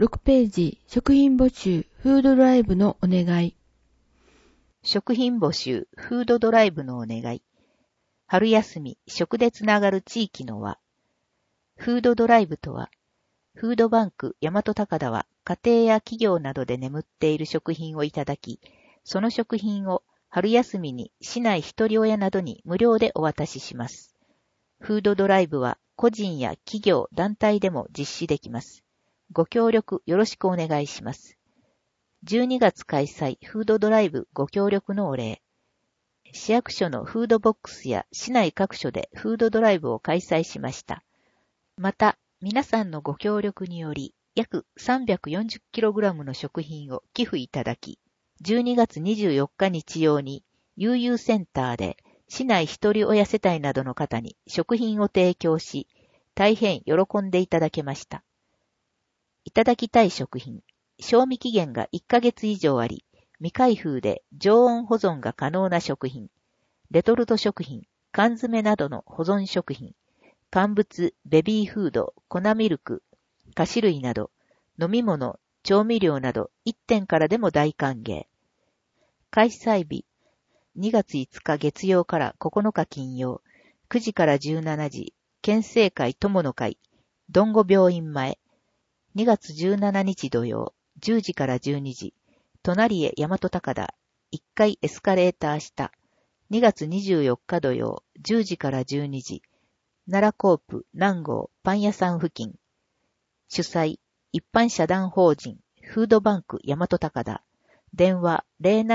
6ページ、食品募集、フードドライブのお願い。 食品募集、フードドライブのお願い。春休み、食でつながる地域の輪。フードドライブとは、フードバンク大和高田は家庭や企業などで眠っている食品をいただき、その食品を春休みに市内一人親などに無料でお渡しします。フードドライブは個人や企業、団体でも実施できます。ご協力よろしくお願いします。12月開催フードドライブご協力のお礼。市役所のフードボックスや市内各所でフードドライブを開催しました。また、皆さんのご協力により、約 340kg の食品を寄付いただき、12月24日日曜に、悠々センターで、市内一人親世帯などの方に食品を提供し、大変喜んでいただけました。いただきたい食品、賞味期限が1ヶ月以上あり、未開封で常温保存が可能な食品、レトルト食品、缶詰などの保存食品、乾物、ベビーフード、粉ミルク、菓子類など、飲み物、調味料など1点からでも大歓迎。開催日、2月5日月曜から9日金曜、9時から17時、県政会友の会、どんご病院前、2月17日土曜、10時から12時、隣へ大和高田、1階エスカレーター下、2月24日土曜、10時から12時、奈良コープ南郷パン屋さん付近。主催、一般社団法人、フードバンク大和高田。電話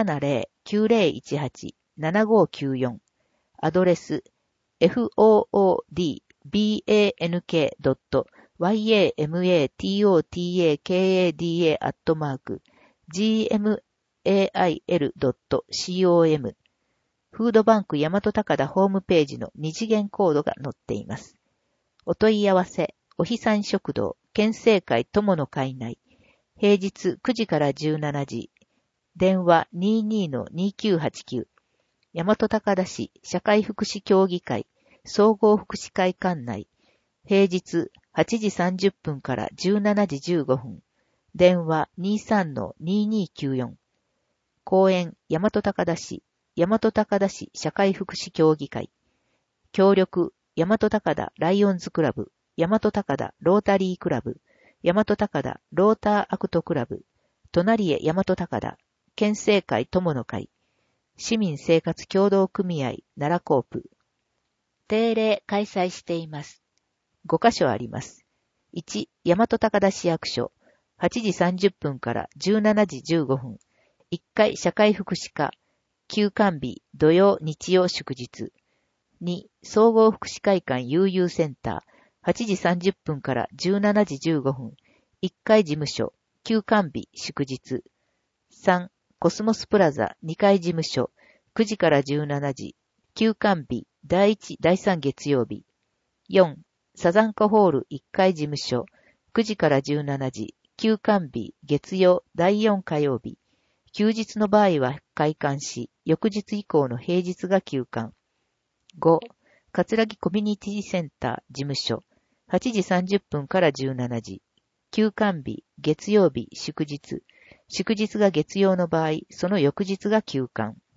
070-9018-7594。アドレス、foodbank.yamatakada@gmail.com。フードバンク大和高田ホームページの二次元コードが載っています。お問い合わせ、おひさん食堂、県政会友の会内、平日9時から17時、電話 22-2989、大和高田市社会福祉協議会、総合福祉会館内、平日8時30分から17時15分、電話 23-2294、公園大和高田市、大和高田市社会福祉協議会。協力、大和高田ライオンズクラブ、大和高田ロータリークラブ、大和高田ローターアクトクラブ、隣へ大和高田、県政会友の会、市民生活協同組合奈良コープ。定例開催しています。5カ所あります。1、大和高田市役所、8時30分から17時15分、1階社会福祉課、休館日、土曜、日曜、祝日。2、総合福祉会館悠々センター、8時30分から17時15分、1階事務所、休館日、祝日。3、コスモスプラザ2階事務所、9時から17時、休館日、第1、第3月曜日。4、サザンカホール1階事務所、9時から17時、休館日、月曜、第4火曜日。休日の場合は開館し、翌日以降の平日が休館。5、葛城コミュニティセンター事務所、8時30分から17時。休館日、月曜日、祝日。祝日が月曜の場合、その翌日が休館。